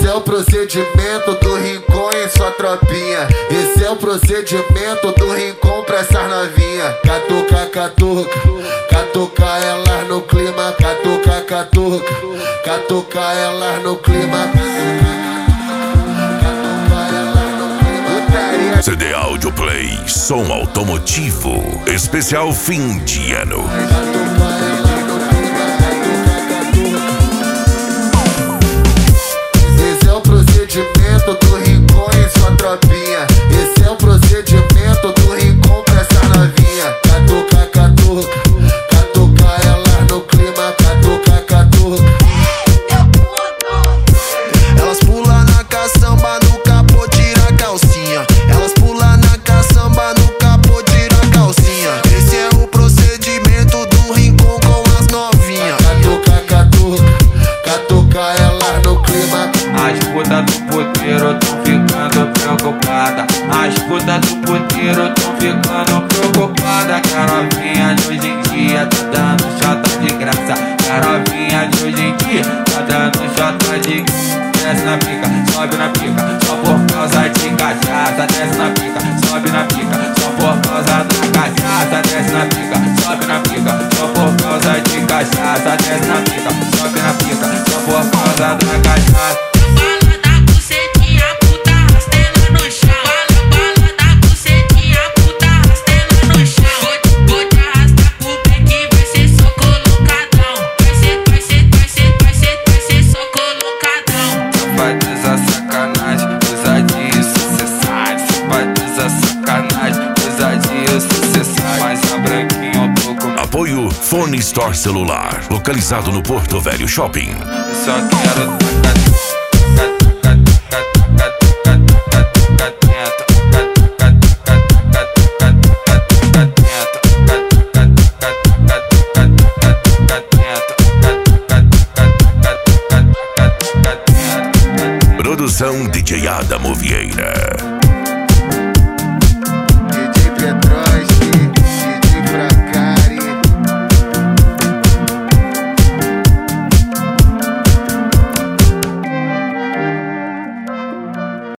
é o procedimento do Rincon em sua tropinha. Esse é o procedimento do Rincon pra essas novinha. Catuca, catuca, catuca elas no clima. Catuca, catuca, catuca elas no clima. CD Audio Play, som automotivo, especial fim de ano. Esse é o procedimento do Rincon em sua tropinha. Esse é o procedimento do Rincon pra essa novinha. Catuca, catuca, catuca elas no clima. Catuca, catuca. Elas pulam na caçamba, no capô tira a calcinha. Elas pulam na caçamba, no capô tira a calcinha. Esse é o procedimento do Rincon com as novinhas. Catuca, catuca, catuca elas no clima. As putas do puteiro tão ficando preocupada. As putas do puteiro tão ficando preocupada. Que a novinha de hoje em dia tá dando chata de graça. Que a novinha de hoje em dia tá dando chata de graça. Desce na pica, sobe na pica, só por causa de cachaça. Desce na pica, sobe na pica, só por causa da cachaça. Desce na pica, sobe na pica, só por causa de cachaça. Desce na pica, sobe na pica, só por causa da cachaça. Apoio Fone Store Celular, localizado no Porto Velho Shopping. Só quero Produção DJ Adamo Vieira.